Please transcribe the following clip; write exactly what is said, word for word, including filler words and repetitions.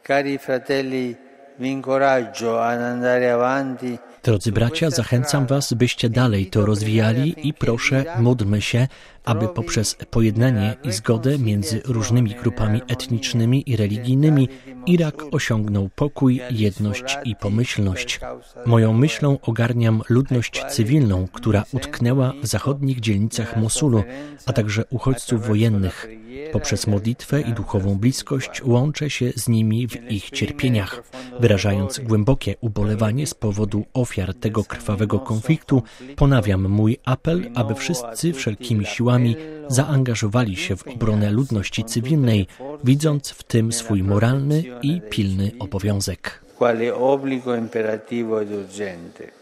Cari fratelli, vi incoraggio ad andare avanti. Drodzy bracia, zachęcam was, byście dalej to rozwijali i proszę, módlmy się, aby poprzez pojednanie i zgodę między różnymi grupami etnicznymi i religijnymi Irak osiągnął pokój, jedność i pomyślność. Moją myślą ogarniam ludność cywilną, która utknęła w zachodnich dzielnicach Mosulu, a także uchodźców wojennych. Poprzez modlitwę i duchową bliskość łączę się z nimi w ich cierpieniach, wyrażając głębokie ubolewanie z powodu ofiar tego krwawego konfliktu. Ponawiam mój apel, aby wszyscy wszelkimi siłami zaangażowali się w obronę ludności cywilnej, widząc w tym swój moralny i pilny obowiązek. Quale obbligo imperativo ed urgente.